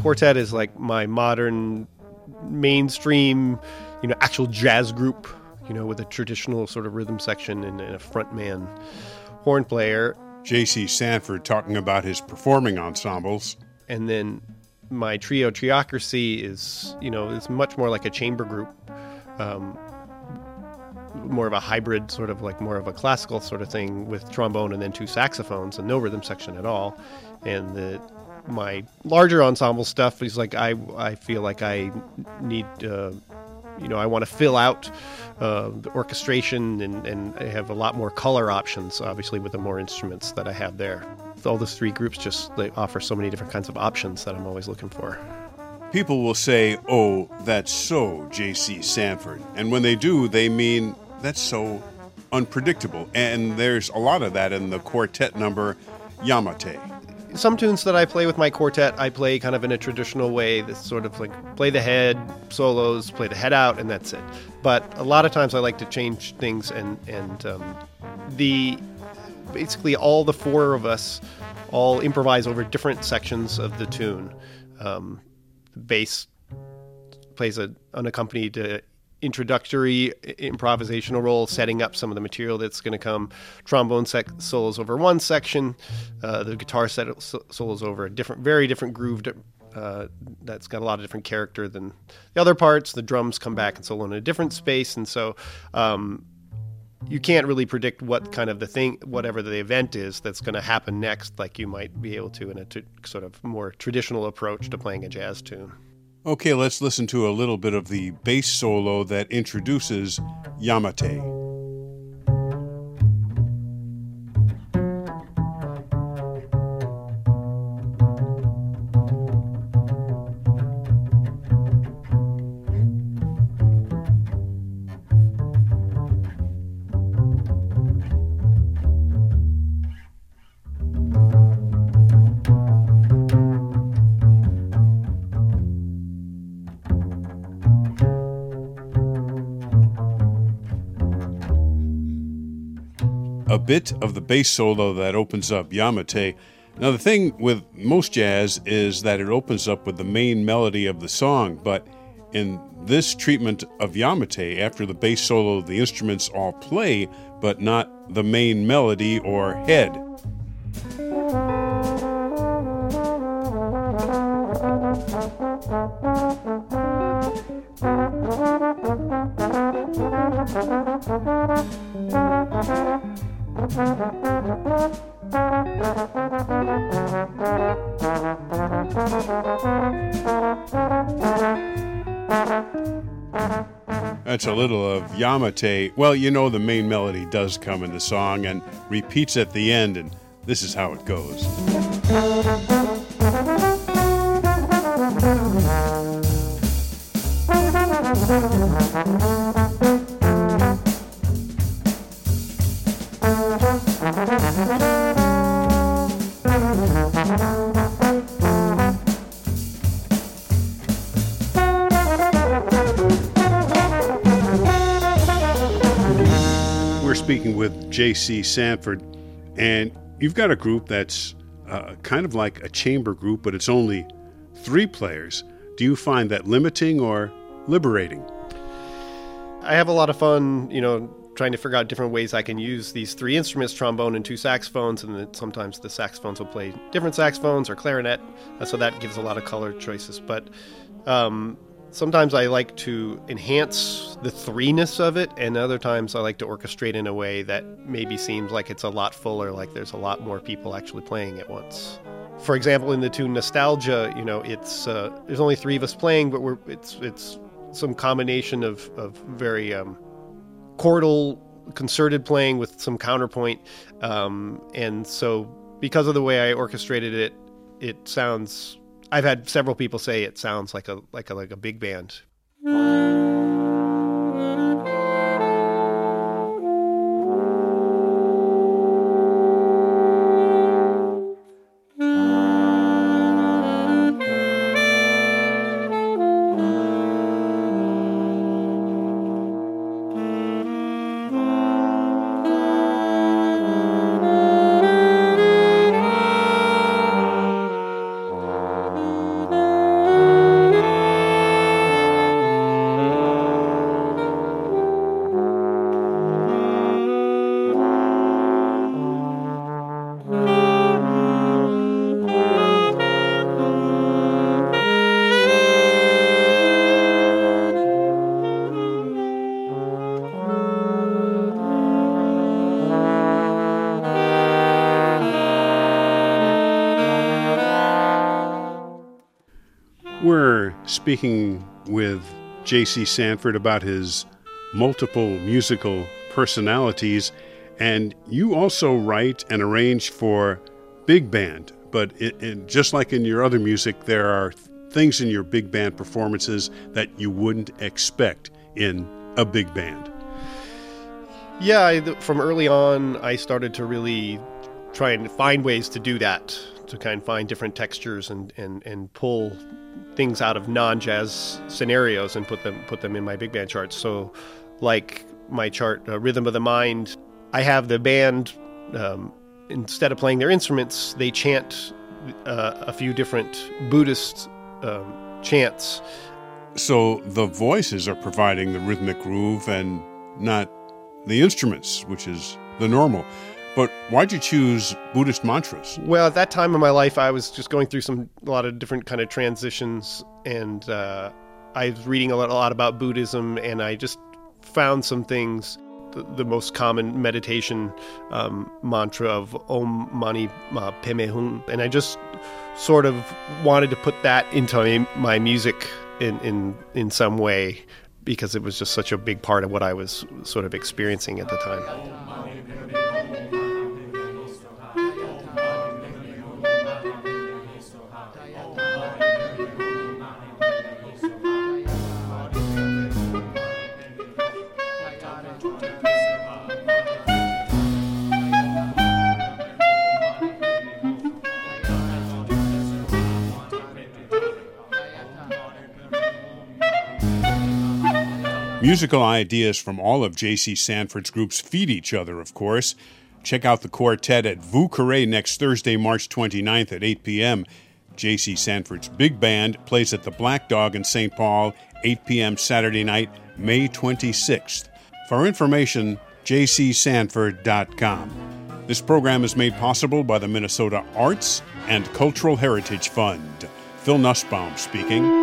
quartet is like my modern mainstream, actual jazz group, with a traditional sort of rhythm section and a frontman horn player. J.C. Sanford talking about his performing ensembles. And then my trio, Triocracy, is much more like a chamber group, more of a hybrid, sort of like more of a classical sort of thing with trombone and then 2 saxophones and no rhythm section at all. And my larger ensemble stuff is like I feel like I need I want to fill out the orchestration and I have a lot more color options, obviously, with the more instruments that I have there. All those 3 groups they offer so many different kinds of options that I'm always looking for. People will say, "Oh, that's so J.C. Sanford." And when they do, they mean that's so unpredictable. And there's a lot of that in the quartet number, Yamate. Some tunes that I play with my quartet, I play kind of in a traditional way. That's sort of like play the head, solos, play the head out, and that's it. But a lot of times I like to change things, and basically all the 4 of us all improvise over different sections of the tune. The bass plays an unaccompanied introductory improvisational role, setting up some of the material that's going to come. Trombone solos over one section, the guitar solos over a very different groove that's got a lot of different character than the other parts. The drums come back and solo in a different space, and so you can't really predict what kind of whatever the event is that's going to happen next, like you might be able to in a sort of more traditional approach to playing a jazz tune. Okay, let's listen to a little bit of the bass solo that introduces Yamate. A bit of the bass solo that opens up Yamate. Now, the thing with most jazz is that it opens up with the main melody of the song, but in this treatment of Yamate, after the bass solo, the instruments all play, but not the main melody or head. That's a little of Yamate. Well, the main melody does come in the song and repeats at the end, and this is how it goes. We're speaking with J.C. Sanford, and you've got a group that's kind of like a chamber group, but it's only 3 players. Do you find that limiting or liberating? I have a lot of fun, trying to figure out different ways I can use these 3 instruments, trombone and 2 saxophones, and then sometimes the saxophones will play different saxophones or clarinet, so that gives a lot of color choices. But sometimes I like to enhance the 3-ness of it, and other times I like to orchestrate in a way that maybe seems like it's a lot fuller, like there's a lot more people actually playing at once. For example, in the tune Nostalgia, it's there's only 3 of us playing, but it's some combination of very chordal, concerted playing with some counterpoint, and so because of the way I orchestrated it, it sounds. I've had several people say it sounds like a big band. speaking with J.C. Sanford about his multiple musical personalities, and you also write and arrange for big band. But just like in your other music, there are things in your big band performances that you wouldn't expect in a big band. Yeah, from early on, I started to really try and find ways to do that, to kind of find different textures and pull things out of non-jazz scenarios and put them in my big band charts. So, like my chart, Rhythm of the Mind, I have the band, instead of playing their instruments, they chant a few different Buddhist chants. So the voices are providing the rhythmic groove and not the instruments, which is the normal. But why'd you choose Buddhist mantras? Well, at that time in my life, I was just going through a lot of different kind of transitions, and I was reading a lot about Buddhism, and I just found some things. The most common meditation mantra of Om Mani Padme Hum, and I just sort of wanted to put that into my music in some way, because it was just such a big part of what I was sort of experiencing at the time. Musical ideas from all of J.C. Sanford's groups feed each other, of course. Check out the quartet at Vieux Carré next Thursday, March 29th at 8 p.m. J.C. Sanford's big band plays at the Black Dog in St. Paul, 8 p.m. Saturday night, May 26th. For information, jcsanford.com. This program is made possible by the Minnesota Arts and Cultural Heritage Fund. Phil Nussbaum speaking.